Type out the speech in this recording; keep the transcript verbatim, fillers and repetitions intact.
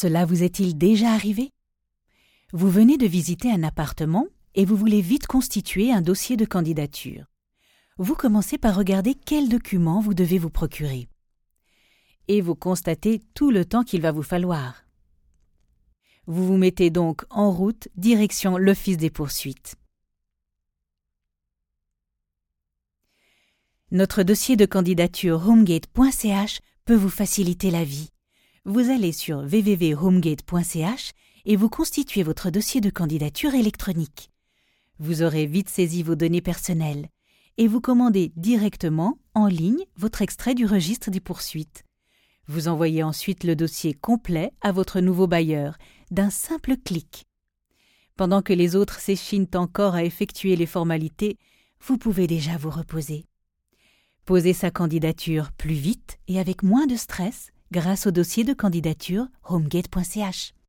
Cela vous est-il déjà arrivé? Vous venez de visiter un appartement et vous voulez vite constituer un dossier de candidature. Vous commencez par regarder quels documents vous devez vous procurer. Et vous constatez tout le temps qu'il va vous falloir. Vous vous mettez donc en route, direction l'Office des poursuites. Notre dossier de candidature homegate point c h peut vous faciliter la vie. Vous allez sur w w w point homegate point c h et vous constituez votre dossier de candidature électronique. Vous aurez vite saisi vos données personnelles et vous commandez directement, en ligne, votre extrait du registre des poursuites. Vous envoyez ensuite le dossier complet à votre nouveau bailleur d'un simple clic. Pendant que les autres s'échinent encore à effectuer les formalités, vous pouvez déjà vous reposer. Posez sa candidature plus vite et avec moins de stress grâce au dossier de candidature homegate point c h.